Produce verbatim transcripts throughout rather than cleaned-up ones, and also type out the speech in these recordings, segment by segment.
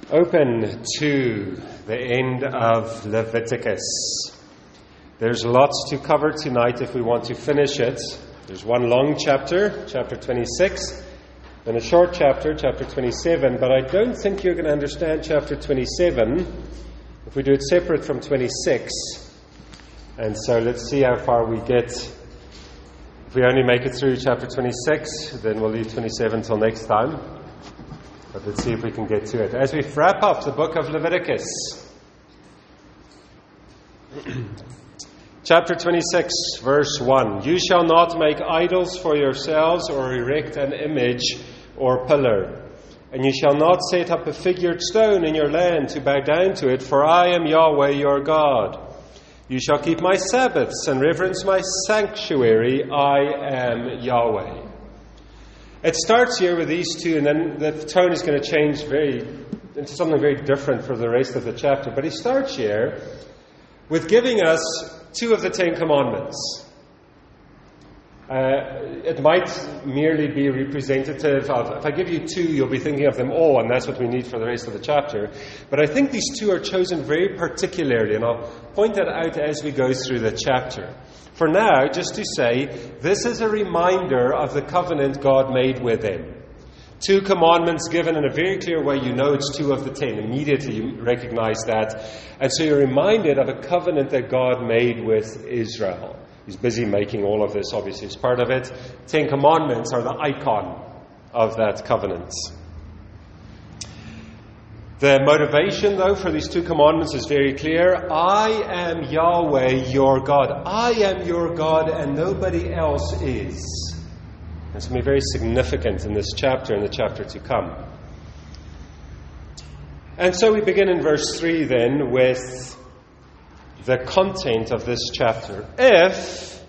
Open to the end of Leviticus. There's lots to cover tonight if we want to finish it. There's one long chapter, chapter twenty-six, and a short chapter, chapter twenty-seven, but I don't think you're going to understand chapter twenty-seven if we do it separate from twenty-six. And so let's see how far we get. If we only make it through chapter twenty-six, then we'll leave twenty-seven till next time. But let's see if we can get to it. As we wrap up the book of Leviticus, chapter twenty-six, verse one. You shall not make idols for yourselves or erect an image or pillar. And you shall not set up a figured stone in your land to bow down to it, for I am Yahweh your God. You shall keep my Sabbaths and reverence my sanctuary. I am Yahweh. It starts here with these two, and then the tone is going to change very into something very different for the rest of the chapter. But he starts here with giving us two of the Ten Commandments. Uh, it might merely be representative of, if I give you two, you'll be thinking of them all, and that's what we need for the rest of the chapter. But I think these two are chosen very particularly, and I'll point that out as we go through the chapter. For now, just to say, this is a reminder of the covenant God made with them. Two commandments given in a very clear way. You know it's two of the ten. Immediately you recognize that. And so you're reminded of a covenant that God made with Israel. He's busy making all of this, obviously, as part of it. Ten Commandments are the icon of that covenant. The motivation, though, for these two commandments is very clear. I am Yahweh, your God. I am your God, and nobody else is. It's going to be very significant in this chapter and the chapter to come. And so we begin in verse three, then, with the content of this chapter. If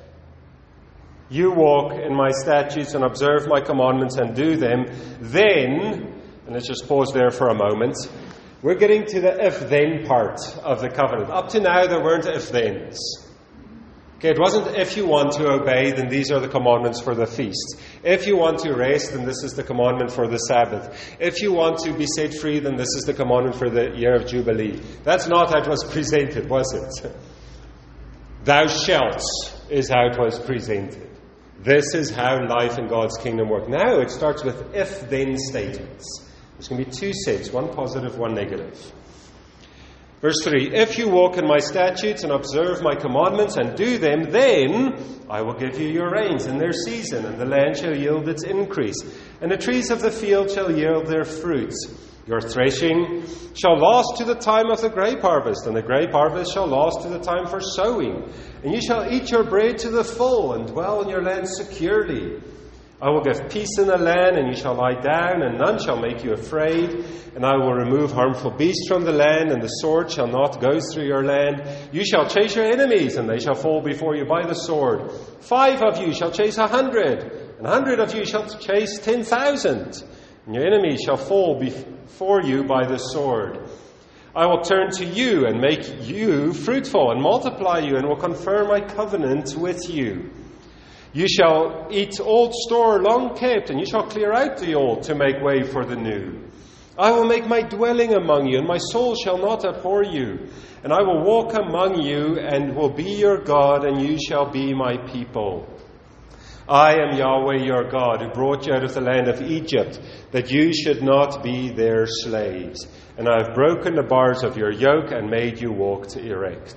you walk in my statutes and observe my commandments and do them, then... And let's just pause there for a moment. We're getting to the if-then part of the covenant. Up to now, there weren't if-thens. Okay, it wasn't if you want to obey, then these are the commandments for the feast. If you want to rest, then this is the commandment for the Sabbath. If you want to be set free, then this is the commandment for the year of Jubilee. That's not how it was presented, was it? Thou shalt is how it was presented. This is how life in God's kingdom works. Now it starts with if-then statements. There's going to be two sets, one positive, one negative. Verse three, if you walk in my statutes and observe my commandments and do them, then I will give you your rains in their season, and the land shall yield its increase, and the trees of the field shall yield their fruits. Your threshing shall last to the time of the grape harvest, and the grape harvest shall last to the time for sowing. And you shall eat your bread to the full, and dwell in your land securely. I will give peace in the land, and you shall lie down, and none shall make you afraid. And I will remove harmful beasts from the land, and the sword shall not go through your land. You shall chase your enemies, and they shall fall before you by the sword. Five of you shall chase a hundred, and a hundred of you shall chase ten thousand. And your enemies shall fall before you by the sword. I will turn to you and make you fruitful and multiply you, and will confirm my covenant with you. You shall eat old store long kept, and you shall clear out the old to make way for the new. I will make my dwelling among you, and my soul shall not abhor you. And I will walk among you, and will be your God, and you shall be my people. I am Yahweh your God, who brought you out of the land of Egypt, that you should not be their slaves. And I have broken the bars of your yoke, and made you walk erect.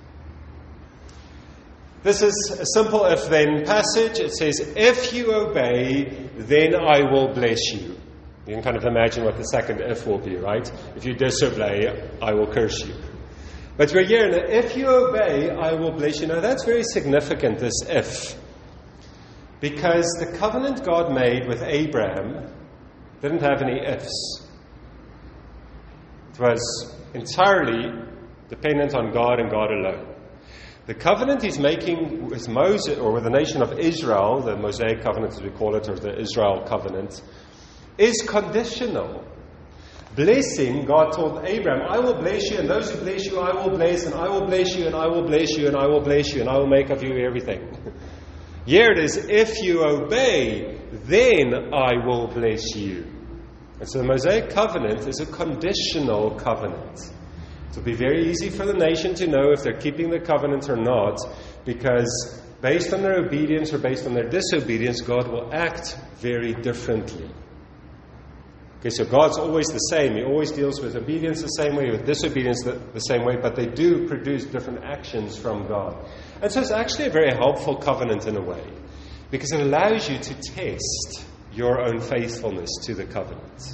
This is a simple if-then passage. It says, if you obey, then I will bless you. You can kind of imagine what the second if will be, right? If you disobey, I will curse you. But we're here, now, if you obey, I will bless you. Now that's very significant, this if. Because the covenant God made with Abraham didn't have any ifs. It was entirely dependent on God and God alone. The covenant he's making with Moses, or with the nation of Israel, the Mosaic covenant as we call it, or the Israel covenant, is conditional. Blessing, God told Abraham, I will bless you, and those who bless you I will bless, and I will bless you, and I will bless you, and I will bless you, and I will make of you everything. Here it is, if you obey, then I will bless you. And so the Mosaic covenant is a conditional covenant. It will be very easy for the nation to know if they're keeping the covenant or not, because based on their obedience or based on their disobedience, God will act very differently. Okay, so God's always the same. He always deals with obedience the same way, with disobedience the, the same way, but they do produce different actions from God. And so it's actually a very helpful covenant in a way, because it allows you to test your own faithfulness to the covenant.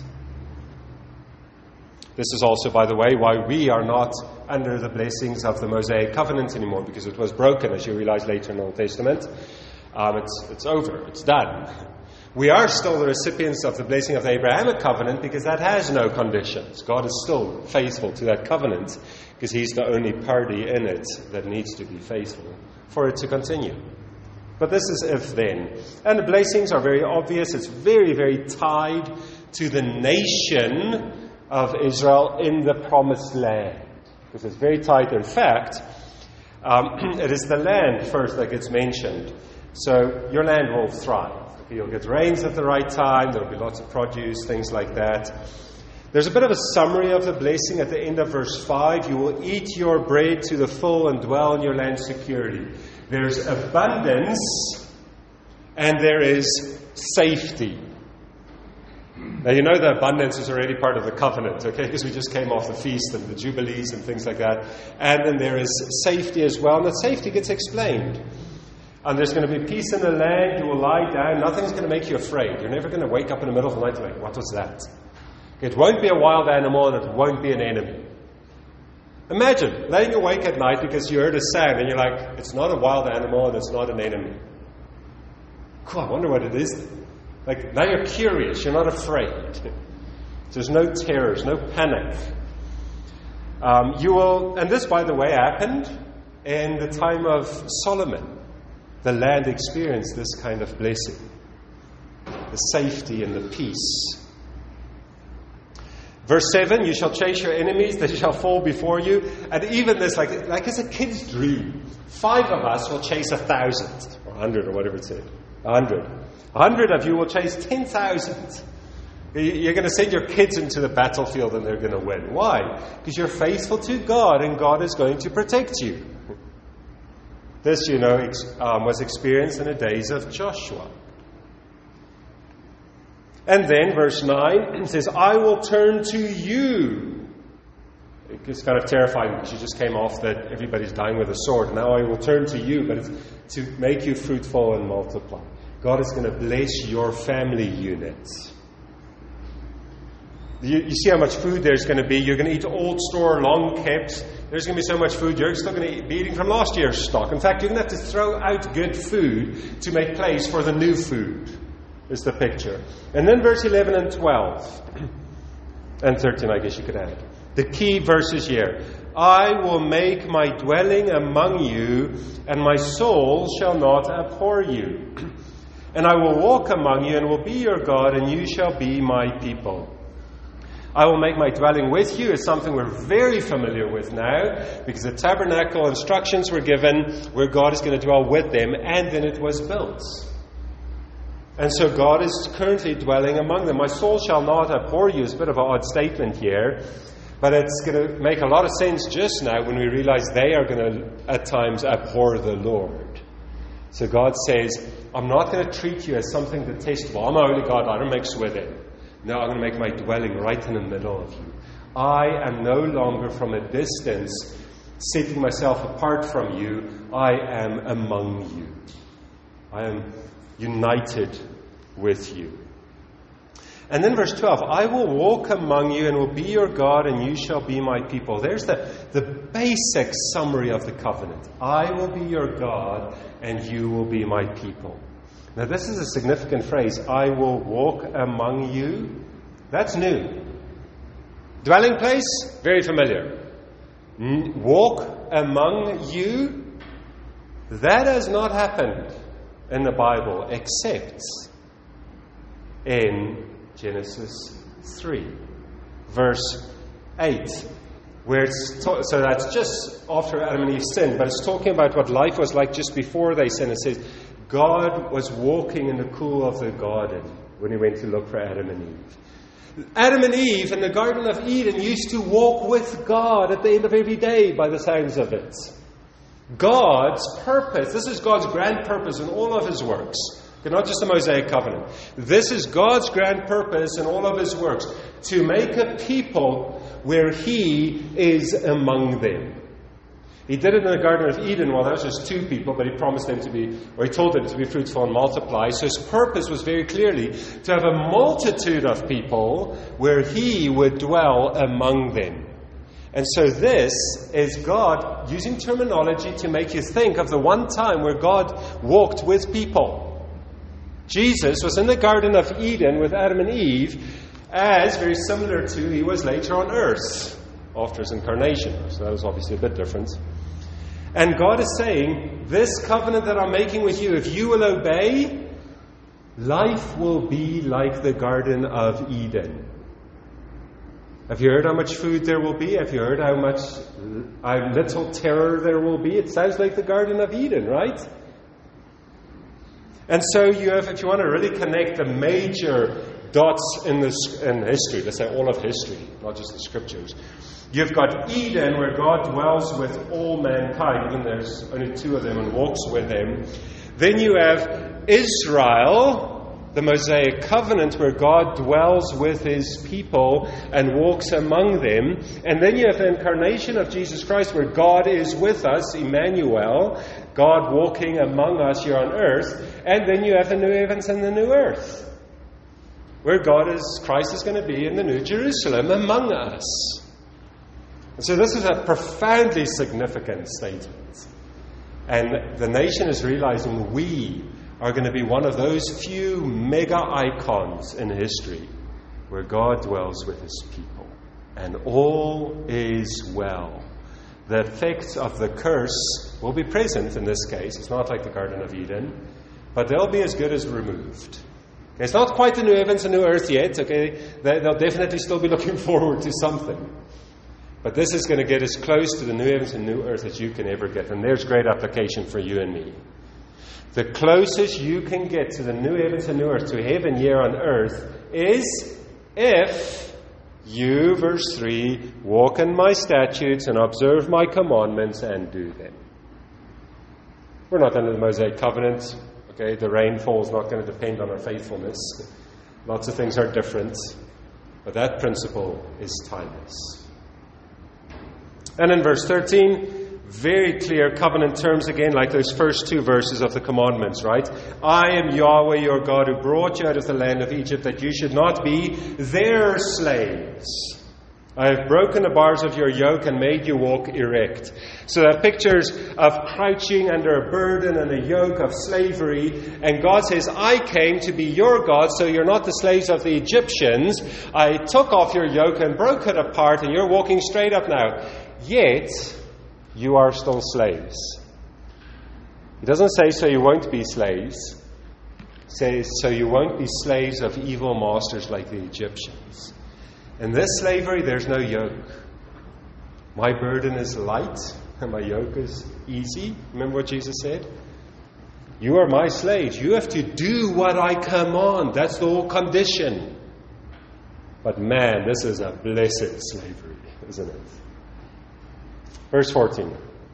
This is also, by the way, why we are not under the blessings of the Mosaic covenant anymore, because it was broken, as you realize later in the Old Testament. Um, it's, it's over. It's done. We are still the recipients of the blessing of the Abrahamic covenant because that has no conditions. God is still faithful to that covenant because He's the only party in it that needs to be faithful for it to continue. But this is if-then. And the blessings are very obvious. It's very, very tied to the nation of Israel in the promised land. Because it's very tied. In fact, um, it is the land first that gets mentioned. So your land will thrive. You'll get rains at the right time. There will be lots of produce, things like that. There's a bit of a summary of the blessing at the end of verse five. You will eat your bread to the full and dwell in your land security. There's abundance and there is safety. Now, you know the abundance is already part of the covenant, okay? Because we just came off the feast and the jubilees and things like that. And then there is safety as well. And that safety gets explained. And there's going to be peace in the land. You will lie down. Nothing's going to make you afraid. You're never going to wake up in the middle of the night and be like, what was that? It won't be a wild animal and it won't be an enemy. Imagine laying awake at night because you heard a sound and you're like, it's not a wild animal and it's not an enemy. Cool, I wonder what it is. Like, now you're curious. You're not afraid. There's no terrors, no panic. Um, you will, and this, by the way, happened in the time of Solomon. The land experienced this kind of blessing. The safety and the peace. Verse seven, you shall chase your enemies, they shall fall before you. And even this, like, like it's a kid's dream. Five of us will chase a thousand. Or a hundred, or whatever it said. A hundred. A hundred of you will chase ten thousand. You're going to send your kids into the battlefield and they're going to win. Why? Because you're faithful to God and God is going to protect you. This, you know, ex- um, was experienced in the days of Joshua. And then, verse nine, it says, I will turn to you. It's kind of terrifying because you just came off that everybody's dying with a sword. Now I will turn to you, but it's to make you fruitful and multiply. God is going to bless your family units. You, you see how much food there's going to be. You're going to eat old store, long kept. There's going to be so much food, you're still going to be eating from last year's stock. In fact, you're going to have to throw out good food to make place for the new food, is the picture. And then verse eleven and twelve, and thirteen, I guess you could add. The key verses here. I will make my dwelling among you, and my soul shall not abhor you. And I will walk among you, and will be your God, and you shall be my people. I will make my dwelling with you is something we're very familiar with now, because the tabernacle instructions were given where God is going to dwell with them, and then it was built. And so God is currently dwelling among them. My soul shall not abhor you is a bit of an odd statement here, but it's going to make a lot of sense just now when we realize they are going to, at times, abhor the Lord. So God says, I'm not going to treat you as something detestable. I'm a holy God, I don't mix with it. No, I'm going to make my dwelling right in the middle of you. I am no longer from a distance setting myself apart from you. I am among you. I am united with you. And then verse twelve, I will walk among you and will be your God and you shall be my people. There's the, the basic summary of the covenant. I will be your God and you will be my people. Now, this is a significant phrase. I will walk among you. That's new. Dwelling place, very familiar. Walk among you. That has not happened in the Bible except in Genesis three, verse eight. Where it's ta- so that's just after Adam and Eve sinned, but it's talking about what life was like just before they sinned. It says, God was walking in the cool of the garden when he went to look for Adam and Eve. Adam and Eve in the Garden of Eden used to walk with God at the end of every day, by the sounds of it. God's purpose, this is God's grand purpose in all of His works. Okay, not just the Mosaic covenant. This is God's grand purpose in all of His works. To make a people where He is among them. He did it in the Garden of Eden. Well, that was just two people, but He promised them to be, or He told them to be fruitful and multiply. So His purpose was very clearly to have a multitude of people where He would dwell among them. And so this is God using terminology to make you think of the one time where God walked with people. Jesus was in the Garden of Eden with Adam and Eve, as very similar to He was later on earth after His incarnation. So that was obviously a bit different. And God is saying, this covenant that I'm making with you, if you will obey, life will be like the Garden of Eden. Have you heard how much food there will be? Have you heard how much, how little terror there will be? It sounds like the Garden of Eden, right? And so you have, if you want to really connect the major dots in this in history, let's say all of history, not just the scriptures. You've got Eden, where God dwells with all mankind, even there's only two of them and walks with them. Then you have Israel, the Mosaic covenant, where God dwells with His people and walks among them. And then you have the incarnation of Jesus Christ, where God is with us, Emmanuel, God walking among us here on earth. And then you have the new heavens and the new earth, where God is, Christ is going to be in the New Jerusalem among us. And so this is a profoundly significant statement. And the nation is realizing we are going to be one of those few mega icons in history where God dwells with His people. And all is well. The effects of the curse will be present in this case. It's not like the Garden of Eden, but they'll be as good as removed. It's not quite the new heavens and new earth yet, okay? They'll definitely still be looking forward to something. But this is going to get as close to the new heavens and new earth as you can ever get. And there's great application for you and me. The closest you can get to the new heavens and new earth, to heaven here on earth, is if you, verse three, walk in my statutes and observe my commandments and do them. We're not under the Mosaic covenant. Okay, the rainfall is not going to depend on our faithfulness. Lots of things are different. But that principle is timeless. And in verse thirteen, very clear covenant terms again, like those first two verses of the commandments, right? I am Yahweh your God, who brought you out of the land of Egypt, that you should not be their slaves. I have broken the bars of your yoke and made you walk erect. So there are pictures of crouching under a burden and a yoke of slavery. And God says, I came to be your God, so you're not the slaves of the Egyptians. I took off your yoke and broke it apart, and you're walking straight up now. Yet, you are still slaves. He doesn't say, so you won't be slaves. He says, so you won't be slaves of evil masters like the Egyptians. In this slavery, there's no yoke. My burden is light, and my yoke is easy. Remember what Jesus said? You are my slaves. You have to do what I command. That's the whole condition. But man, this is a blessed slavery, isn't it? Verse fourteen.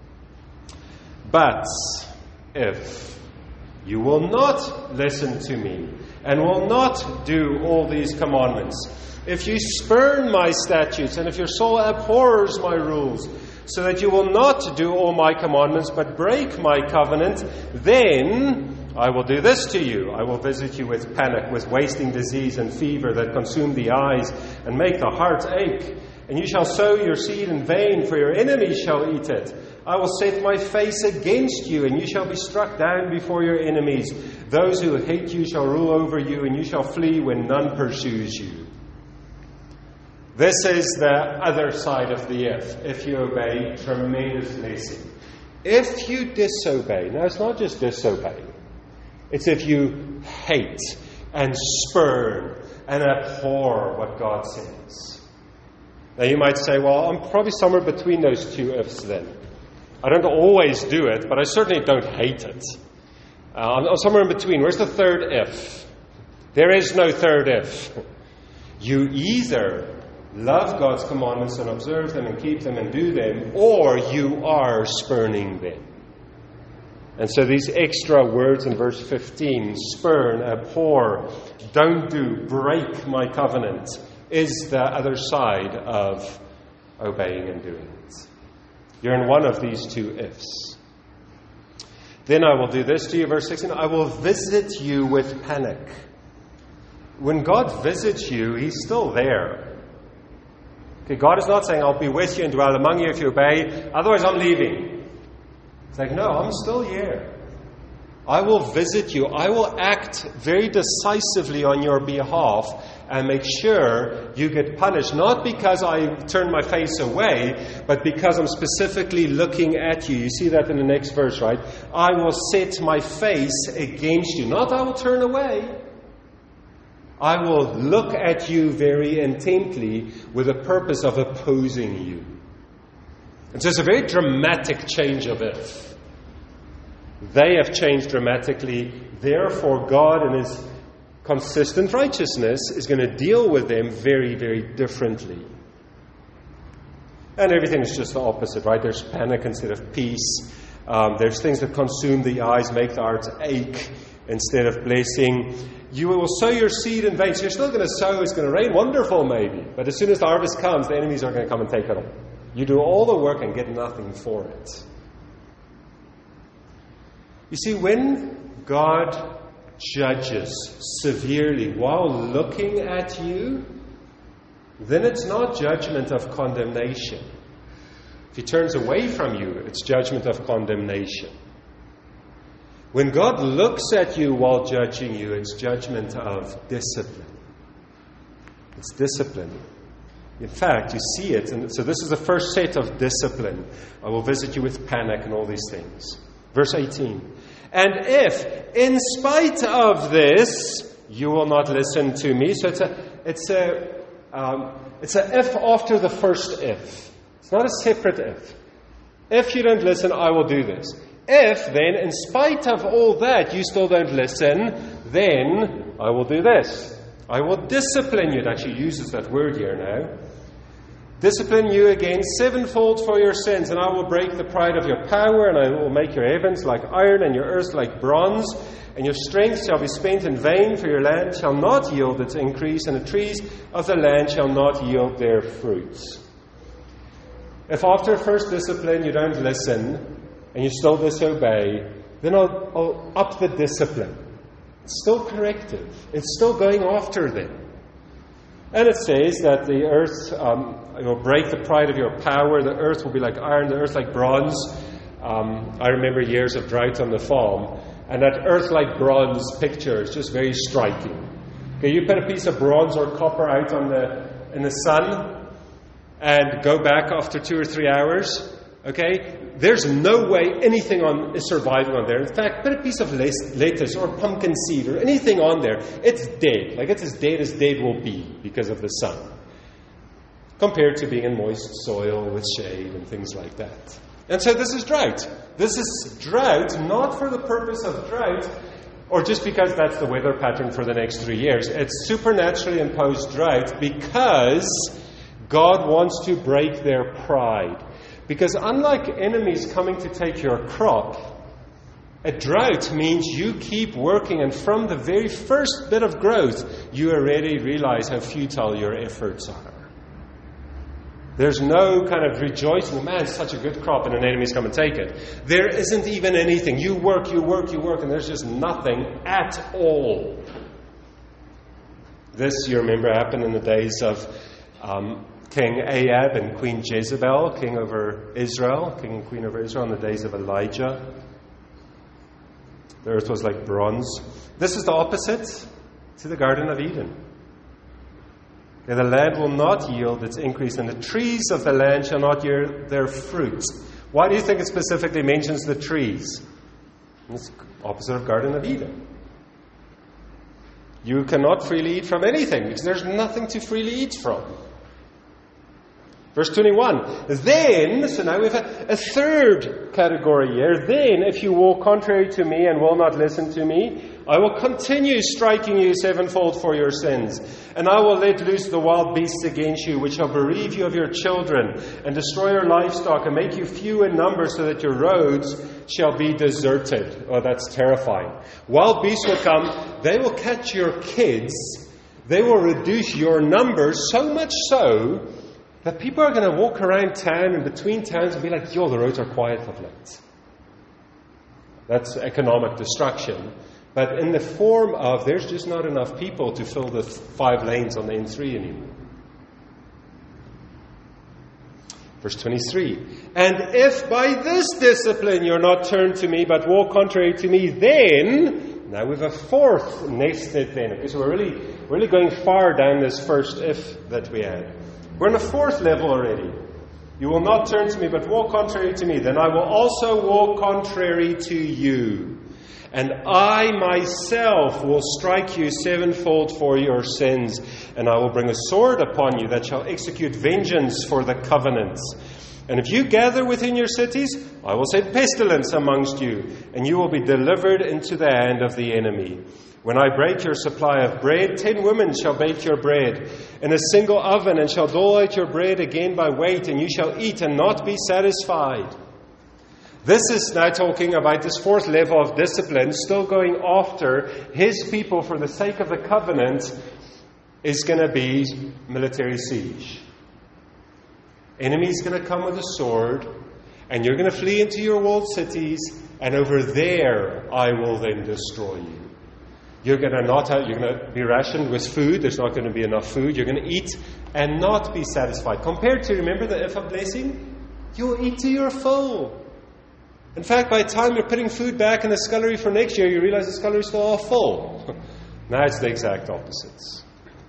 But if you will not listen to me and will not do all these commandments, if you spurn my statutes, and if your soul abhors my rules, so that you will not do all my commandments, but break my covenant, then I will do this to you. I will visit you with panic, with wasting disease and fever that consume the eyes and make the heart ache. And you shall sow your seed in vain, for your enemies shall eat it. I will set my face against you, and you shall be struck down before your enemies. Those who hate you shall rule over you, and you shall flee when none pursues you. This is the other side of the if. If you obey, tremendous blessing. If you disobey, now it's not just disobey. It's if you hate and spurn and abhor what God says. Now you might say, well, I'm probably somewhere between those two ifs then. I don't always do it, but I certainly don't hate it. Uh, I'm somewhere in between. Where's the third if? There is no third if. You either love God's commandments and observe them and keep them and do them, or you are spurning them. And so these extra words in verse fifteen, spurn, abhor, don't do, break my covenant, is the other side of obeying and doing it. You're in one of these two ifs. Then I will do this to you, verse sixteen, I will visit you with panic. When God visits you, He's still there. Okay, God is not saying, I'll be with you and dwell among you if you obey, otherwise I'm leaving. It's like, no, I'm still here. I will visit you. I will act very decisively on your behalf and make sure you get punished. Not because I turn my face away, but because I'm specifically looking at you. You see that in the next verse, right? I will set my face against you. Not I will turn away. I will look at you very intently with the purpose of opposing you. And so it's a very dramatic change of if. They have changed dramatically. Therefore, God in His consistent righteousness is going to deal with them very, very differently. And everything is just the opposite, right? There's panic instead of peace. Um, there's things that consume the eyes, make the hearts ache instead of blessing. You will sow your seed in vain. So you're still going to sow. It's going to rain. Wonderful, maybe. But as soon as the harvest comes, the enemies are going to come and take it all. You do all the work and get nothing for it. You see, when God judges severely while looking at you, then it's not judgment of condemnation. If He turns away from you, it's judgment of condemnation. When God looks at you while judging you, it's judgment of discipline. It's discipline. In fact, you see it. And so this is the first set of discipline. I will visit you with panic and all these things. Verse eighteen. And if, in spite of this, you will not listen to me. So it's a, it's a, um, it's a if after the first if. It's not a separate if. If you don't listen, I will do this. If, then, in spite of all that, you still don't listen, then I will do this. I will discipline you. It actually uses that word here now. Discipline you again sevenfold for your sins, and I will break the pride of your power, and I will make your heavens like iron and your earth like bronze, and your strength shall be spent in vain, for your land shall not yield its increase, and the trees of the land shall not yield their fruits. If after first discipline you don't listen, and you still disobey, then I'll, I'll up the discipline. It's still corrective. It's still going after them. And it says that the earth um, will break the pride of your power. The earth will be like iron, the earth like bronze. Um, I remember years of drought on the farm. And that earth like bronze picture is just very striking. Okay, you put a piece of bronze or copper out on the in the sun and go back after two or three hours. Okay, there's no way anything on is surviving on there. In fact, put a piece of lettuce or pumpkin seed or anything on there, it's dead. Like it's as dead as dead will be because of the sun. Compared to being in moist soil with shade and things like that. And so this is drought. This is drought not for the purpose of drought or just because that's the weather pattern for the next three years. It's supernaturally imposed drought because God wants to break their pride. Because unlike enemies coming to take your crop, a drought means you keep working, and from the very first bit of growth, you already realize how futile your efforts are. There's no kind of rejoicing, man, it's such a good crop, and an enemy's come and take it. There isn't even anything. You work, you work, you work, and there's just nothing at all. This, you remember, happened in the days of Um, King Ahab and Queen Jezebel, king over Israel, king and queen over Israel in the days of Elijah. The earth was like bronze. This is the opposite to the Garden of Eden. Okay, the land will not yield its increase, and the trees of the land shall not yield their fruit. Why do you think it specifically mentions the trees? It's the opposite of Garden of Eden. You cannot freely eat from anything because there's nothing to freely eat from. Verse twenty-one, then, so now we have a, a third category here. Then, if you walk contrary to me and will not listen to me, I will continue striking you sevenfold for your sins. And I will let loose the wild beasts against you, which shall bereave you of your children, and destroy your livestock, and make you few in number, so that your roads shall be deserted. Oh, that's terrifying. Wild beasts will come, they will catch your kids, they will reduce your numbers, so much so that people are going to walk around town and between towns and be like, yo, the roads are quiet of late. That's economic destruction. But in the form of, there's just not enough people to fill the five lanes on the N three anymore. Verse twenty-three, and if by this discipline you're not turned to me, but walk contrary to me, then, now we have a fourth nested then. Okay, so we're really, really going far down this first if that we had. We're on the fourth level already. You will not turn to me, but walk contrary to me. Then I will also walk contrary to you. And I myself will strike you sevenfold for your sins. And I will bring a sword upon you that shall execute vengeance for the covenants. And if you gather within your cities, I will send pestilence amongst you, and you will be delivered into the hand of the enemy. When I break your supply of bread, ten women shall bake your bread in a single oven, and shall dole out your bread again by weight, and you shall eat and not be satisfied. This is now talking about this fourth level of discipline, still going after his people for the sake of the covenant, is going to be military siege. Enemy's going to come with a sword, and you're going to flee into your walled cities, and over there I will then destroy you. You're going to not have, you're going to be rationed with food. There's not going to be enough food. You're going to eat and not be satisfied. Compared to, remember the Ifa blessing? You'll eat till you're full. In fact, by the time you're putting food back in the scullery for next year, you realize the scullery's still all full. Now it's the exact opposites.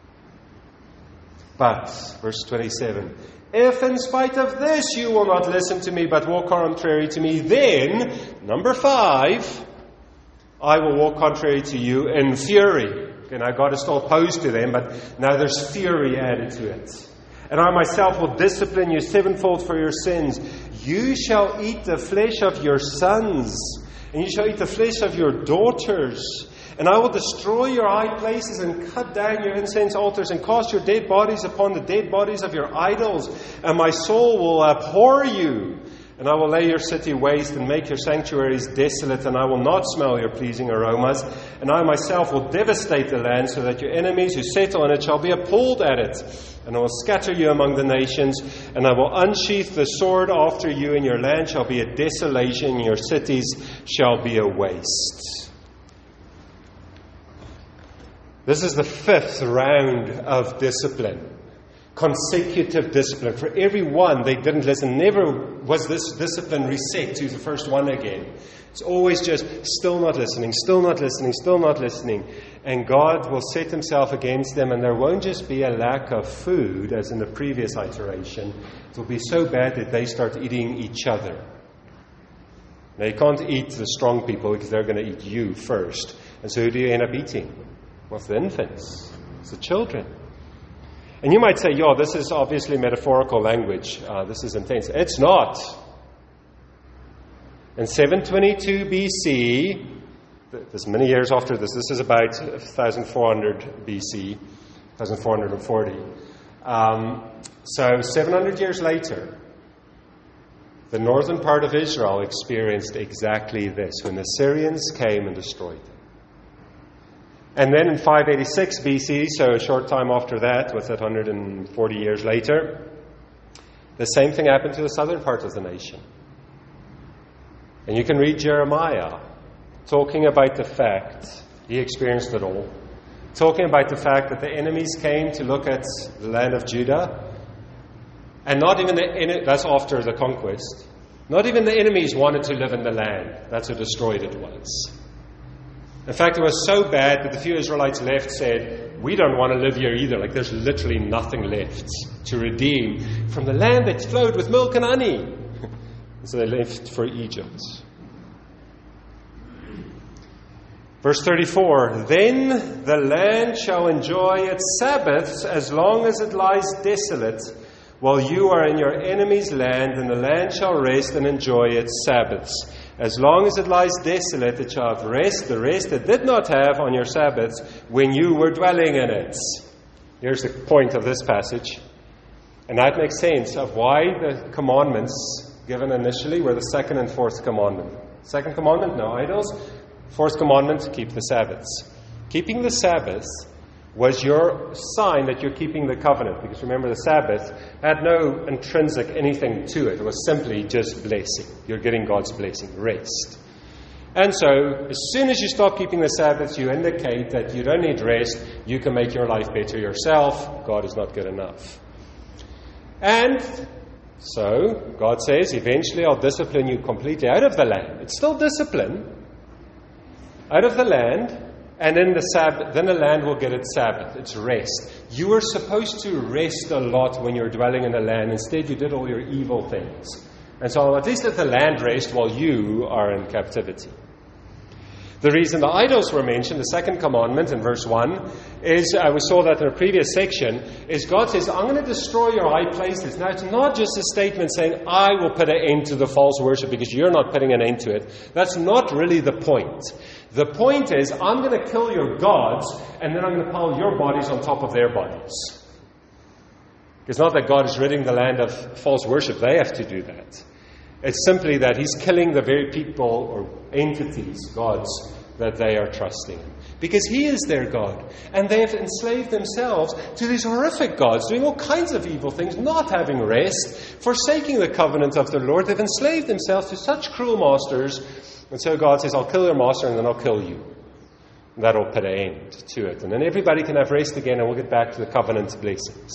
But, verse twenty-seven, if in spite of this you will not listen to me, but walk contrary to me, then, number five, I will walk contrary to you in fury. Okay, now God is still opposed to them, but now there's fury added to it. And I myself will discipline you sevenfold for your sins. You shall eat the flesh of your sons, and you shall eat the flesh of your daughters. And I will destroy your high places and cut down your incense altars and cast your dead bodies upon the dead bodies of your idols. And my soul will abhor you. And I will lay your city waste and make your sanctuaries desolate, and I will not smell your pleasing aromas. And I myself will devastate the land, so that your enemies who settle in it shall be appalled at it. And I will scatter you among the nations, and I will unsheath the sword after you, and your land shall be a desolation, and your cities shall be a waste. This is the fifth round of discipline. Consecutive discipline. For every one they didn't listen. Never was this discipline reset to the first one again. It's always just still not listening, still not listening, still not listening. And God will set himself against them, and there won't just be a lack of food as in the previous iteration. It will be so bad that they start eating each other. Now you can't eat the strong people because they're going to eat you first. And so who do you end up eating? Well, it's the infants. It's the children. And you might say, yo, this is obviously metaphorical language. Uh, this is intense. It's not. In seven twenty-two B C, this is many years after this, this is about fourteen hundred B C, fourteen forty. Um, so seven hundred years later, the northern part of Israel experienced exactly this, when the Syrians came and destroyed them. And then in five eighty-six B C, so a short time after that, what's that, one hundred forty years later, the same thing happened to the southern part of the nation. And you can read Jeremiah talking about the fact, he experienced it all, talking about the fact that the enemies came to look at the land of Judah, and not even the, that's after the conquest, not even the enemies wanted to live in the land. That's how destroyed it was. In fact, it was so bad that the few Israelites left said, we don't want to live here either. Like, there's literally nothing left to redeem from the land that flowed with milk and honey. So they left for Egypt. Verse thirty-four, then the land shall enjoy its Sabbaths as long as it lies desolate, while you are in your enemy's land, and the land shall rest and enjoy its Sabbaths. As long as it lies desolate, it shall have rest, the rest it did not have on your Sabbaths when you were dwelling in it. Here's the point of this passage. And that makes sense of why the commandments given initially were the second and fourth commandment. Second commandment, no idols. Fourth commandment, keep the Sabbaths. Keeping the Sabbath was your sign that you're keeping the covenant. Because remember, the Sabbath had no intrinsic anything to it. It was simply just blessing. You're getting God's blessing, rest. And so, as soon as you stop keeping the Sabbath, you indicate that you don't need rest. You can make your life better yourself. God is not good enough. And so, God says, eventually I'll discipline you completely out of the land. It's still discipline. Out of the land. And then the Sabbath, then the land will get its Sabbath, its rest. You were supposed to rest a lot when you were dwelling in the land. Instead, you did all your evil things. And so at least let the land rest while you are in captivity. The reason the idols were mentioned, the second commandment in verse one, is, uh, we saw that in a previous section, is God says, I'm going to destroy your high places. Now, it's not just a statement saying, I will put an end to the false worship because you're not putting an end to it. That's not really the point. The point is, I'm going to kill your gods, and then I'm going to pile your bodies on top of their bodies. It's not that God is ridding the land of false worship. They have to do that. It's simply that He's killing the very people or entities, gods, that they are trusting in. Because He is their God. And they have enslaved themselves to these horrific gods, doing all kinds of evil things, not having rest, forsaking the covenant of the Lord. They've enslaved themselves to such cruel masters. And so God says, I'll kill your master and then I'll kill you. And that'll put an end to it. And then everybody can have rest again and we'll get back to the covenant blessings.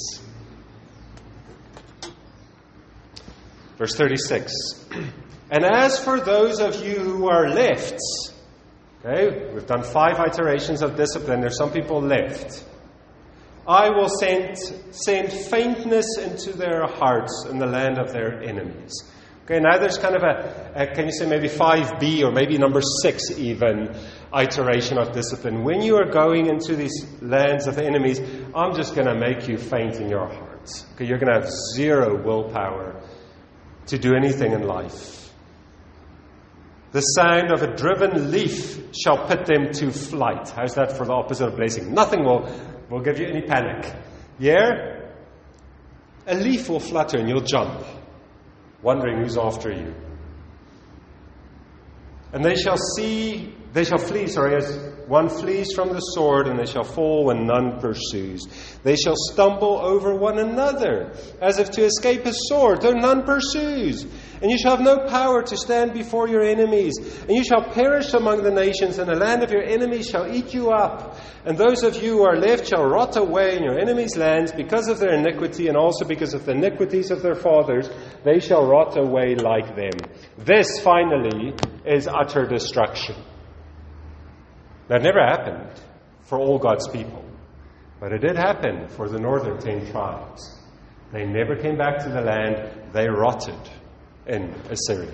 Verse thirty-six. And as for those of you who are left, okay, we've done five iterations of discipline. There's some people left. I will send, send faintness into their hearts in the land of their enemies. Okay, now there's kind of a, a, can you say maybe five B or maybe number six even, iteration of discipline. When you are going into these lands of the enemies, I'm just going to make you faint in your hearts. Okay, you're going to have zero willpower to do anything in life. The sound of a driven leaf shall put them to flight. How's that for the opposite of blessing? Nothing will, will give you any panic. Yeah? A leaf will flutter and you'll jump, wondering who's after you. And they shall see, they shall flee, sorry, as one flees from the sword, and they shall fall when none pursues. They shall stumble over one another, as if to escape a sword, though none pursues. And you shall have no power to stand before your enemies. And you shall perish among the nations, and the land of your enemies shall eat you up. And those of you who are left shall rot away in your enemies' lands because of their iniquity, and also because of the iniquities of their fathers. They shall rot away like them. This, finally, is utter destruction. That never happened for all God's people. But it did happen for the northern ten tribes. They never came back to the land. They rotted in Assyria.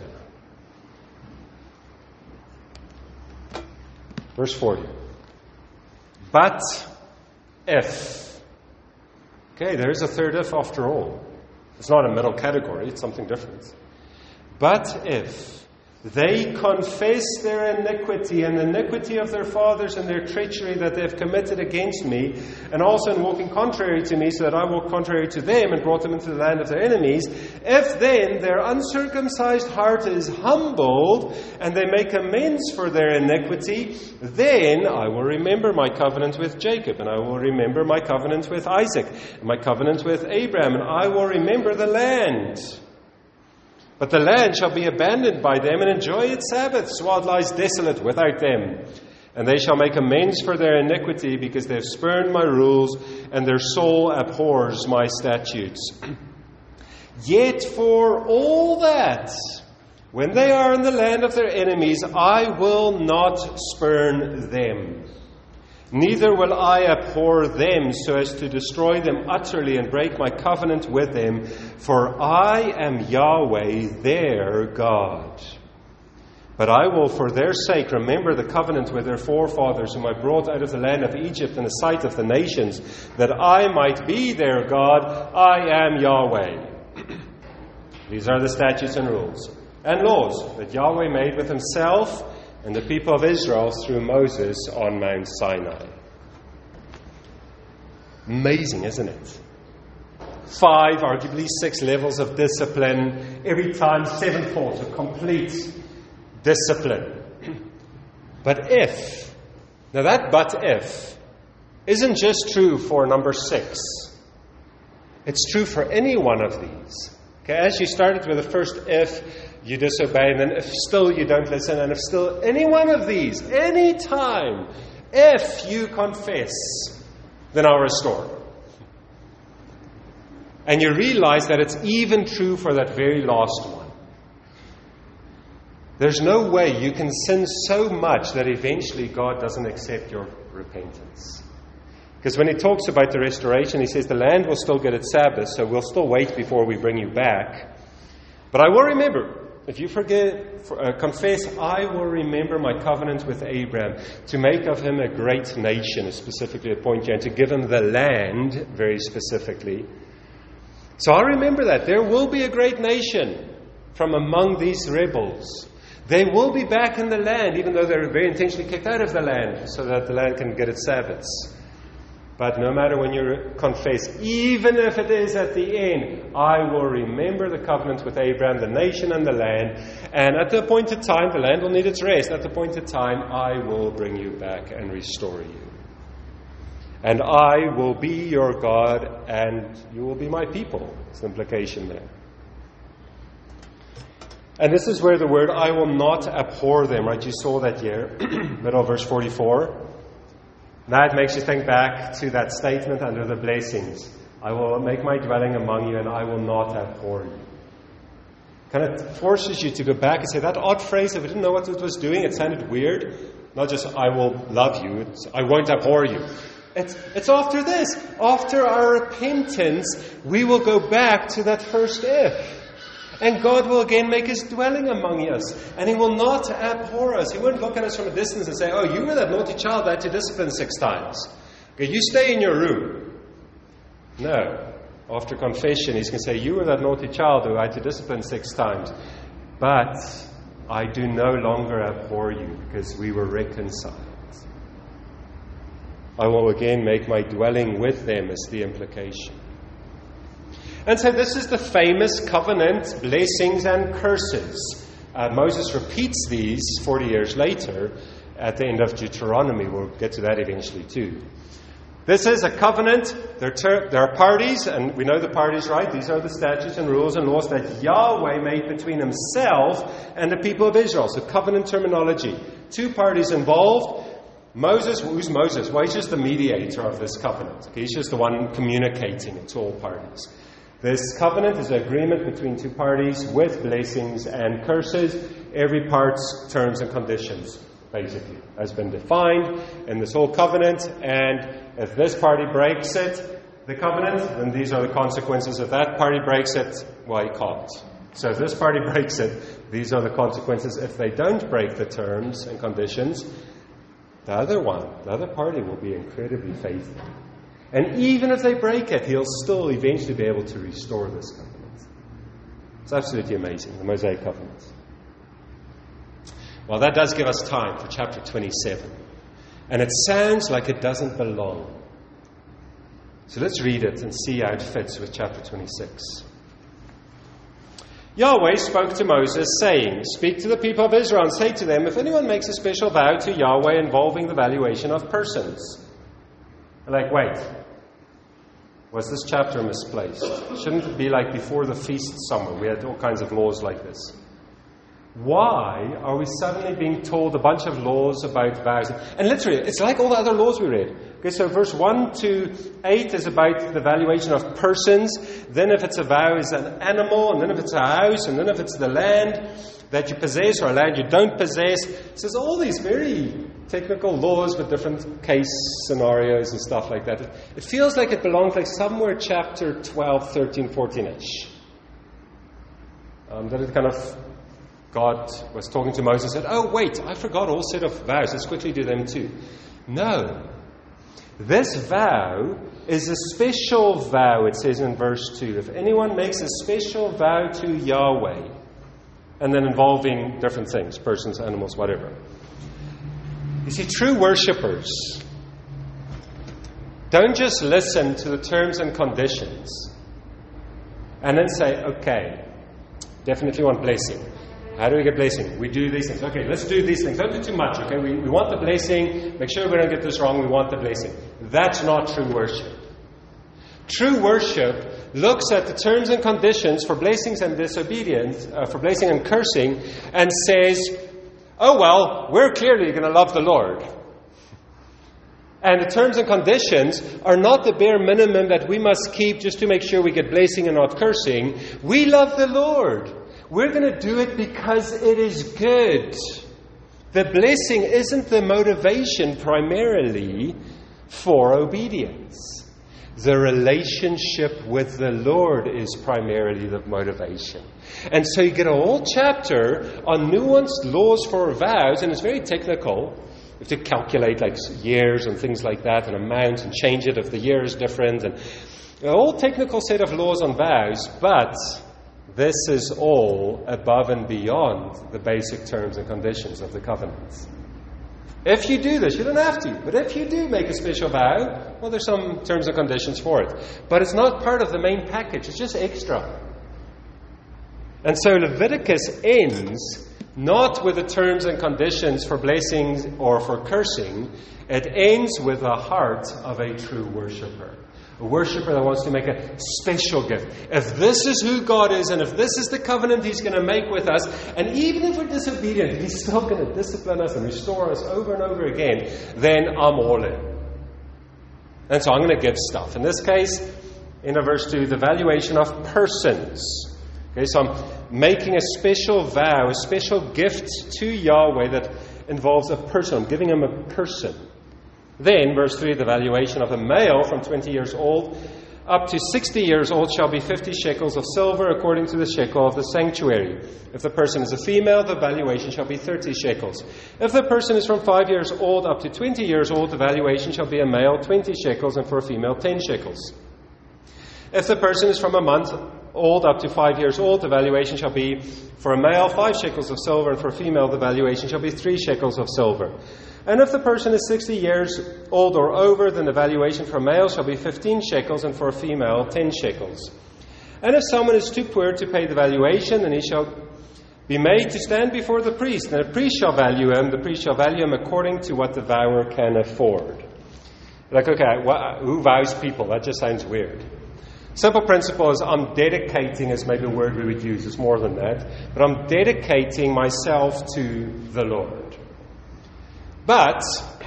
Verse forty. But if. Okay, there is a third if after all. It's not a middle category. It's something different. But if they confess their iniquity and the iniquity of their fathers and their treachery that they have committed against me, and also in walking contrary to me, so that I walked contrary to them and brought them into the land of their enemies, if then their uncircumcised heart is humbled and they make amends for their iniquity, then I will remember my covenant with Jacob, and I will remember my covenant with Isaac, and my covenant with Abraham, and I will remember the land. But the land shall be abandoned by them and enjoy its Sabbaths while it lies desolate without them. And they shall make amends for their iniquity because they have spurned my rules and their soul abhors my statutes. Yet for all that, when they are in the land of their enemies, I will not spurn them. Neither will I abhor them so as to destroy them utterly and break my covenant with them, for I am Yahweh, their God. But I will, for their sake, remember the covenant with their forefathers, whom I brought out of the land of Egypt in the sight of the nations, that I might be their God. I am Yahweh. These are the statutes and rules and laws that Yahweh made with himself and the people of Israel through Moses on Mount Sinai. Amazing, isn't it? Five, arguably six levels of discipline. Every time, sevenfold of complete discipline. But if, now that but if, isn't just true for number six. It's true for any one of these. Okay, as you started with the first if, you disobey, and then if still you don't listen, and if still any one of these, any time, if you confess, then I'll restore. And you realize that it's even true for that very last one. There's no way you can sin so much that eventually God doesn't accept your repentance. Because when he talks about the restoration, he says the land will still get its Sabbath, so we'll still wait before we bring you back. But I will remember, if you forget, uh, confess, I will remember my covenant with Abraham to make of him a great nation, is specifically a point here, and to give him the land, very specifically. So I remember that. There will be a great nation from among these rebels. They will be back in the land, even though they're very intentionally kicked out of the land, so that the land can get its Sabbaths. But no matter when you confess, even if it is at the end, I will remember the covenant with Abraham, the nation and the land. And at the appointed time, the land will need its rest. At the appointed time, I will bring you back and restore you. And I will be your God, and you will be my people. That's the implication there. And this is where the word, I will not abhor them, right? You saw that here, middle of verse forty-four. That makes you think back to that statement under the blessings. I will make my dwelling among you, and I will not abhor you. Kind of forces you to go back and say, that odd phrase, if I didn't know what it was doing, it sounded weird. Not just, I will love you, it's, I won't abhor you. It's, it's after this. After our repentance, we will go back to that first if. And God will again make his dwelling among us. And he will not abhor us. He won't look at us from a distance and say, oh, you were that naughty child that had to discipline six times. Okay, you stay in your room. No. After confession, he's going to say, you were that naughty child who I had to discipline six times. But I do no longer abhor you because we were reconciled. I will again make my dwelling with them, is the implication. And so this is the famous covenant, blessings and curses. Uh, Moses repeats these forty years later at the end of Deuteronomy. We'll get to that eventually too. This is a covenant. There, ter- there are parties, and we know the parties, right? These are the statutes and rules and laws that Yahweh made between himself and the people of Israel. So covenant terminology. Two parties involved. Moses, who's Moses? Well, he's just the mediator of this covenant. Okay? He's just the one communicating it to all parties. This covenant is an agreement between two parties with blessings and curses. Every part's terms and conditions, basically, has been defined in this whole covenant. And if this party breaks it, the covenant, then these are the consequences. If that party breaks it, well, he can't. So if this party breaks it, these are the consequences. If they don't break the terms and conditions, the other one, the other party will be incredibly faithful. And even if they break it, he'll still eventually be able to restore this covenant. It's absolutely amazing, the Mosaic covenant. Well, that does give us time for chapter twenty-seven. And it sounds like it doesn't belong. So let's read it and see how it fits with chapter twenty-six. Yahweh spoke to Moses, saying, speak to the people of Israel and say to them, if anyone makes a special vow to Yahweh involving the valuation of persons. Like, wait, was this chapter misplaced? Shouldn't it be like before the feast somewhere? We had all kinds of laws like this. Why are we suddenly being told a bunch of laws about vows? And literally, it's like all the other laws we read. Okay, so verse one to eight is about the valuation of persons. Then if it's a vow, it's an animal. And then if it's a house. And then if it's the land that you possess or a land you don't possess. So there's all these very technical laws with different case scenarios and stuff like that. It feels like it belongs like somewhere chapter twelve, thirteen, fourteen-ish. Um, that it kind of God was talking to Moses and said, oh, wait, I forgot all set of vows. Let's quickly do them too. No. This vow is a special vow, it says in verse two. If anyone makes a special vow to Yahweh, and then involving different things, persons, animals, whatever. You see, true worshippers don't just listen to the terms and conditions and then say, okay, definitely want blessing. How do we get blessing? We do these things. Okay, let's do these things. Don't do too much, okay? We, we want the blessing. Make sure we don't get this wrong. We want the blessing. That's not true worship. True worship looks at the terms and conditions for blessings and disobedience, uh, for blessing and cursing, and says, oh, well, we're clearly going to love the Lord. And the terms and conditions are not the bare minimum that we must keep just to make sure we get blessing and not cursing. We love the Lord. We're going to do it because it is good. The blessing isn't the motivation primarily for obedience. The relationship with the Lord is primarily the motivation. And so you get a whole chapter on nuanced laws for vows, and it's very technical. You have to calculate like years and things like that, and amounts, and change it if the year is different, and a whole technical set of laws on vows, but this is all above and beyond the basic terms and conditions of the covenants. If you do this, you don't have to, but if you do make a special vow, well, there's some terms and conditions for it. But it's not part of the main package, it's just extra. And so Leviticus ends not with the terms and conditions for blessings or for cursing, it ends with the heart of a true worshiper. A worshiper that wants to make a special gift. If this is who God is, and if this is the covenant He's going to make with us, and even if we're disobedient, He's still going to discipline us and restore us over and over again, then I'm all in. And so I'm going to give stuff. In this case, in verse two, the valuation of persons. Okay, so I'm making a special vow, a special gift to Yahweh that involves a person. I'm giving Him a person. Then, verse three, the valuation of a male from twenty years old up to sixty years old shall be fifty shekels of silver according to the shekel of the sanctuary. If the person is a female, the valuation shall be thirty shekels. If the person is from five years old up to twenty years old, the valuation shall be a male twenty shekels, and for a female ten shekels. If the person is from a month old up to five years old, the valuation shall be for a male five shekels of silver, and for a female the valuation shall be three shekels of silver. And if the person is sixty years old or over, then the valuation for a male shall be fifteen shekels, and for a female ten shekels. And if someone is too poor to pay the valuation, then he shall be made to stand before the priest, and the priest shall value him. The priest shall value him according to what the vower can afford. Like, okay, what, who vows people? That just sounds weird. Simple principle is I'm dedicating is maybe a word we would use. It's more than that. But I'm dedicating myself to the Lord. But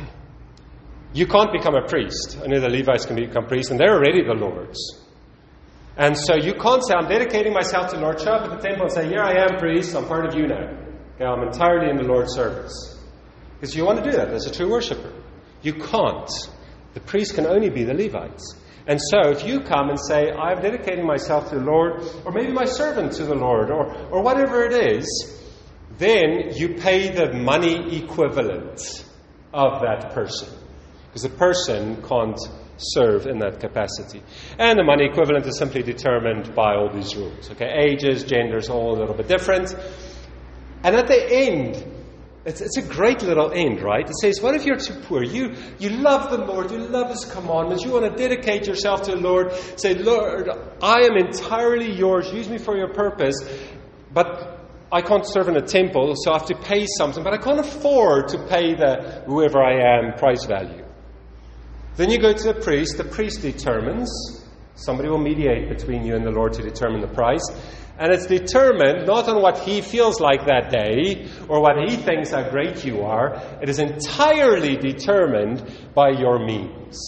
you can't become a priest. Only the Levites can become priests, and they're already the Lord's. And so you can't say, I'm dedicating myself to the Lord. Show up at the temple and say, here I am, priest. I'm part of you now. Okay, I'm entirely in the Lord's service. Because you want to do that as a true worshiper. You can't. The priest can only be the Levites. And so if you come and say, I'm dedicating myself to the Lord, or maybe my servant to the Lord, or, or whatever it is, then you pay the money equivalent of that person. Because the person can't serve in that capacity. And the money equivalent is simply determined by all these rules. Okay, ages, genders, all a little bit different. And at the end, it's, it's a great little end, right? It says, what if you're too poor? You, you love the Lord, you love His commandments, you want to dedicate yourself to the Lord. Say, Lord, I am entirely yours, use me for your purpose, but I can't serve in a temple, so I have to pay something, but I can't afford to pay the whoever I am price value. Then you go to the priest. The priest determines. Somebody will mediate between you and the Lord to determine the price. And it's determined not on what he feels like that day or what he thinks how great you are. It is entirely determined by your means.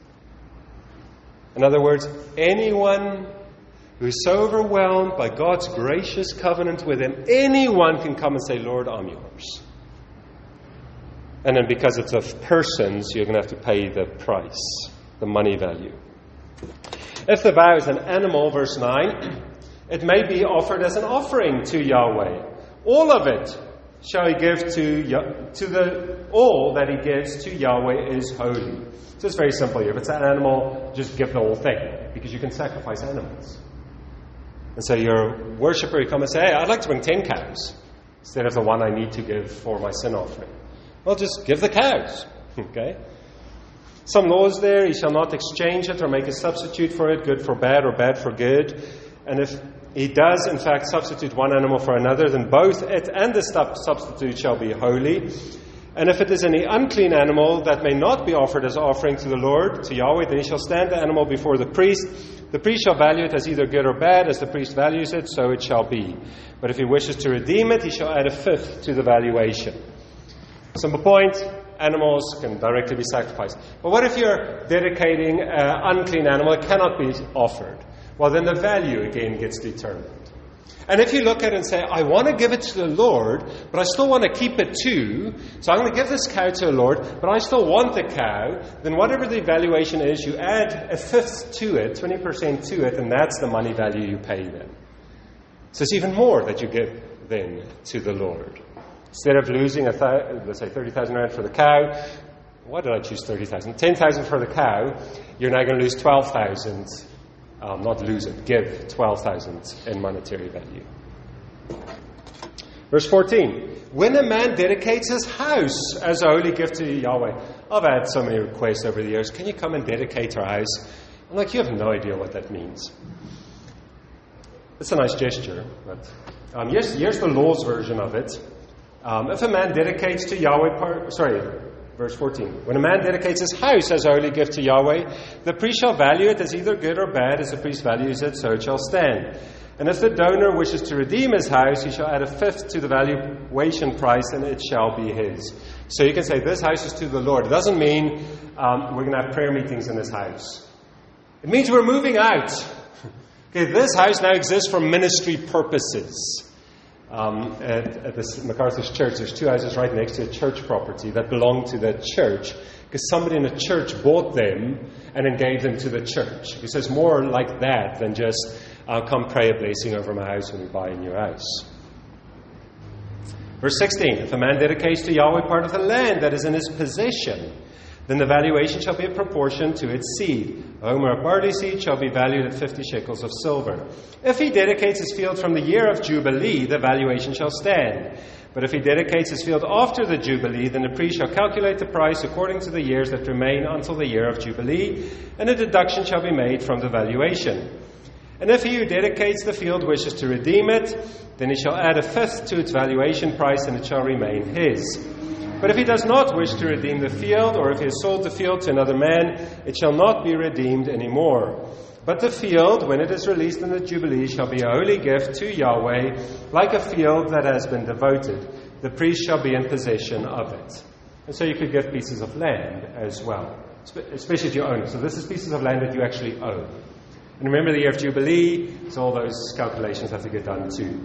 In other words, anyone who's so overwhelmed by God's gracious covenant with Him, anyone can come and say, Lord, I'm yours. And then because it's of persons, you're going to have to pay the price, the money value. If the vow is an animal, verse nine, it may be offered as an offering to Yahweh, All of it shall he give to, to the, all that he gives to Yahweh is holy. So it's very simple here. If it's an animal, just give the whole thing, because you can sacrifice animals. And so your worshipper, you come and say, hey, I'd like to bring ten cows instead of the one I need to give for my sin offering. Well, just give the cows. Okay? Some laws there, he shall not exchange it or make a substitute for it, good for bad or bad for good. And if he does, in fact, substitute one animal for another, then both it and the substitute shall be holy. And if it is any unclean animal that may not be offered as offering to the Lord, to Yahweh, then he shall stand the animal before the priest. The priest shall value it as either good or bad, as the priest values it, so it shall be. But if he wishes to redeem it, he shall add a fifth to the valuation. Simple point, animals can directly be sacrificed. But what if you're dedicating an unclean animal? It cannot be offered. Well, then the value again gets determined. And if you look at it and say, I want to give it to the Lord, but I still want to keep it too, so I'm going to give this cow to the Lord, but I still want the cow, then whatever the valuation is, you add a fifth to it, twenty percent to it, and that's the money value you pay them. So it's even more that you give then to the Lord. Instead of losing, a th- let's say, thirty thousand rand for the cow, why did I choose thirty thousand? ten thousand for the cow, you're now going to lose twelve thousand. Um, not lose it, give twelve thousand in monetary value. Verse fourteen. When a man dedicates his house as a holy gift to Yahweh. I've had so many requests over the years. Can you come and dedicate our house? I'm like, you have no idea what that means. It's a nice gesture, but um, here's, here's the law's version of it. Um, if a man dedicates to Yahweh, par- sorry, verse fourteen. When a man dedicates his house as a holy gift to Yahweh, the priest shall value it as either good or bad, as the priest values it, so it shall stand. And if the donor wishes to redeem his house, he shall add a fifth to the valuation price, and it shall be his. So you can say, this house is to the Lord. It doesn't mean um, we're going to have prayer meetings in this house. It means we're moving out. Okay, this house now exists for ministry purposes. Um, at, at this MacArthur's church, there's two houses right next to a church property that belong to the church because somebody in the church bought them and then gave them to the church. He says more like that than just uh, come pray a blessing over my house when we buy a new house. Verse sixteen, if a man dedicates to Yahweh part of the land that is in his possession, then the valuation shall be in proportion to its seed. A homer of barley seed shall be valued at fifty shekels of silver. If he dedicates his field from the year of Jubilee, the valuation shall stand. But if he dedicates his field after the Jubilee, then the priest shall calculate the price according to the years that remain until the year of Jubilee, and a deduction shall be made from the valuation. And if he who dedicates the field wishes to redeem it, then he shall add a fifth to its valuation price, and it shall remain his. But if he does not wish to redeem the field, or if he has sold the field to another man, it shall not be redeemed anymore. But the field, when it is released in the Jubilee, shall be a holy gift to Yahweh, like a field that has been devoted. The priest shall be in possession of it. And so you could give pieces of land as well, especially if you own it. So this is pieces of land that you actually own. And remember the year of Jubilee, so all those calculations have to get done too.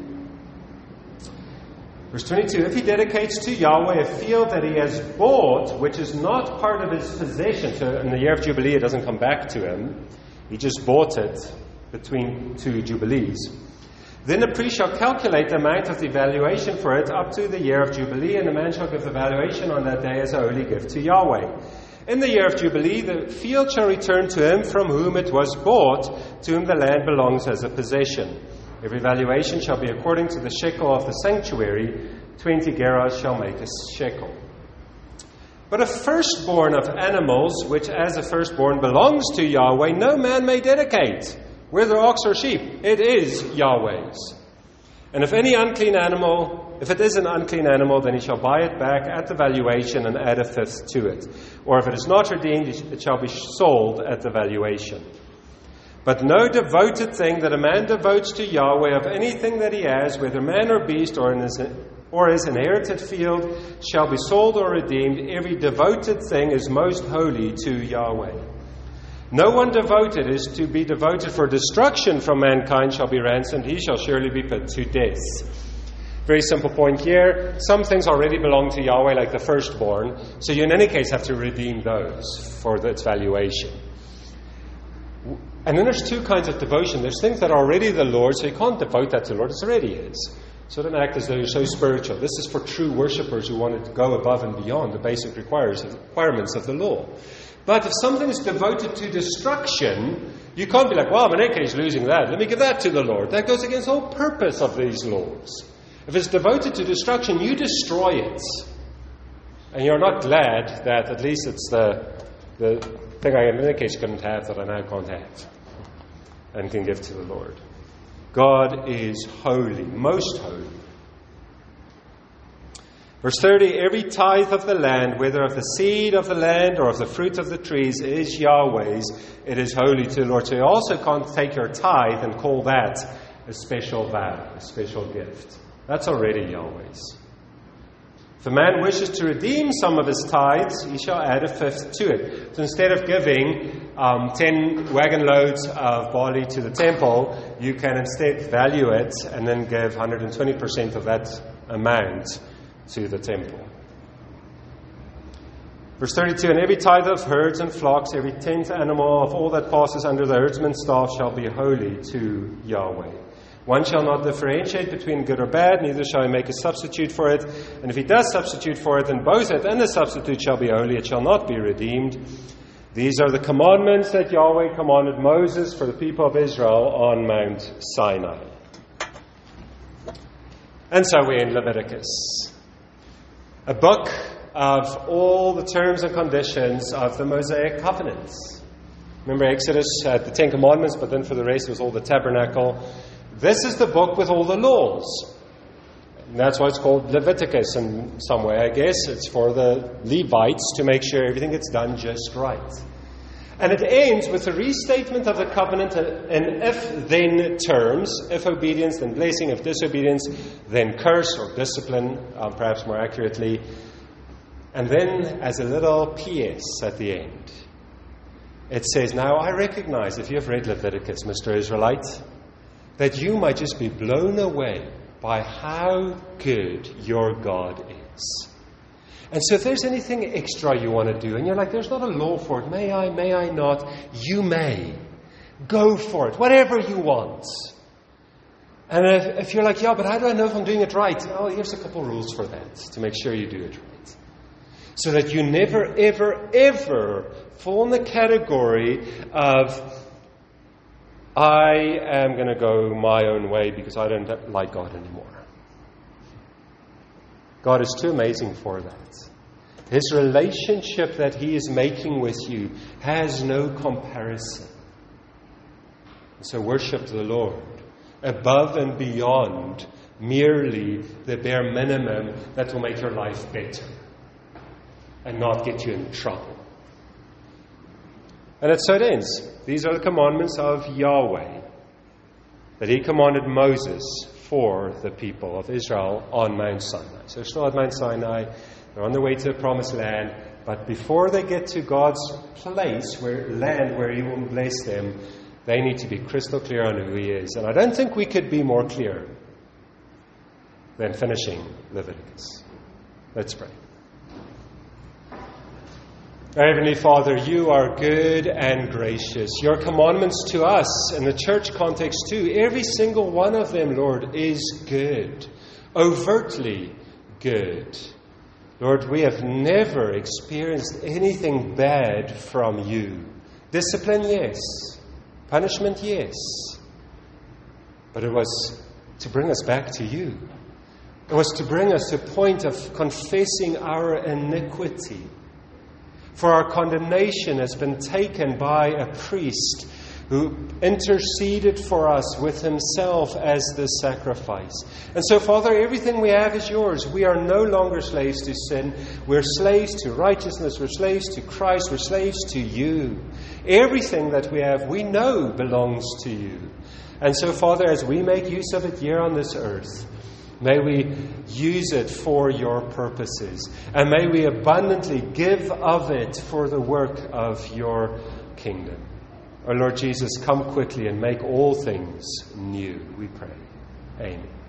Verse twenty-two, if he dedicates to Yahweh a field that he has bought, which is not part of his possession, so in the year of Jubilee it doesn't come back to him, he just bought it between two Jubilees, then the priest shall calculate the amount of the valuation for it up to the year of Jubilee, and the man shall give the valuation on that day as a holy gift to Yahweh. In the year of Jubilee, the field shall return to him from whom it was bought, to whom the land belongs as a possession. Every valuation shall be according to the shekel of the sanctuary. Twenty gerahs shall make a shekel. But a firstborn of animals, which as a firstborn belongs to Yahweh, no man may dedicate, whether ox or sheep. It is Yahweh's. And if any unclean animal, if it is an unclean animal, then he shall buy it back at the valuation and add a fifth to it. Or if it is not redeemed, it shall be sold at the valuation. But no devoted thing that a man devotes to Yahweh of anything that he has, whether man or beast, or in his, or his inherited field, shall be sold or redeemed. Every devoted thing is most holy to Yahweh. No one devoted is to be devoted for destruction from mankind shall be ransomed. He shall surely be put to death. Very simple point here. Some things already belong to Yahweh, like the firstborn. So you in any case have to redeem those for its valuation. And then there's two kinds of devotion. There's things that are already the Lord, so you can't devote that to the Lord. It's already His. So don't act as though you're so spiritual. This is for true worshippers who want to go above and beyond the basic requirements of the law. But if something is devoted to destruction, you can't be like, well, Meneke is losing that. Let me give that to the Lord. That goes against the whole purpose of these laws. If it's devoted to destruction, you destroy it. And you're not glad that at least it's the, the thing I in any case couldn't have that I now can't have and can give to the Lord. God is holy, most holy. Verse thirty, every tithe of the land, whether of the seed of the land or of the fruit of the trees, is Yahweh's. It is holy to the Lord. So you also can't take your tithe and call that a special vow, a special gift. That's already Yahweh's. If a man wishes to redeem some of his tithes, he shall add a fifth to it. So instead of giving um, ten wagon loads of barley to the temple, you can instead value it and then give one hundred twenty percent of that amount to the temple. Verse thirty-two, and every tithe of herds and flocks, every tenth animal of all that passes under the herdsman's staff shall be holy to Yahweh. One shall not differentiate between good or bad, neither shall he make a substitute for it. And if he does substitute for it, then both it and the substitute shall be holy, it shall not be redeemed. These are the commandments that Yahweh commanded Moses for the people of Israel on Mount Sinai. And so we're in Leviticus, a book of all the terms and conditions of the Mosaic covenants. Remember Exodus had the Ten Commandments, but then for the rest it was all the tabernacle. This is the book with all the laws. And that's why it's called Leviticus in some way, I guess. It's for the Levites to make sure everything gets done just right. And it ends with a restatement of the covenant in if-then terms. If obedience, then blessing. If disobedience, then curse or discipline, um, perhaps more accurately. And then, as a little P S at the end, it says, now I recognize, if you have read Leviticus, Mister Israelite, that you might just be blown away by how good your God is. And so if there's anything extra you want to do, and you're like, there's not a law for it, may I, may I not? You may. Go for it, whatever you want. And if, if you're like, yeah, but how do I know if I'm doing it right? Oh, here's a couple rules for that, to make sure you do it right. So that you never, ever, ever fall in the category of, I am going to go my own way because I don't like God anymore. God is too amazing for that. His relationship that He is making with you has no comparison. So worship the Lord above and beyond merely the bare minimum that will make your life better and not get you in trouble. And so it ends. These are the commandments of Yahweh that He commanded Moses for the people of Israel on Mount Sinai. So they're still at Mount Sinai. They're on their way to the promised land. But before they get to God's place, where land where He will bless them, they need to be crystal clear on who He is. And I don't think we could be more clear than finishing Leviticus. Let's pray. Our Heavenly Father, You are good and gracious. Your commandments to us, in the church context too, every single one of them, Lord, is good. Overtly good. Lord, we have never experienced anything bad from You. Discipline, yes. Punishment, yes. But it was to bring us back to You. It was to bring us to a point of confessing our iniquity. For our condemnation has been taken by a priest who interceded for us with Himself as the sacrifice. And so, Father, everything we have is Yours. We are no longer slaves to sin. We're slaves to righteousness. We're slaves to Christ. We're slaves to You. Everything that we have, we know belongs to You. And so, Father, as we make use of it here on this earth, may we use it for Your purposes. And may we abundantly give of it for the work of Your kingdom. O Lord Jesus, come quickly and make all things new, we pray. Amen.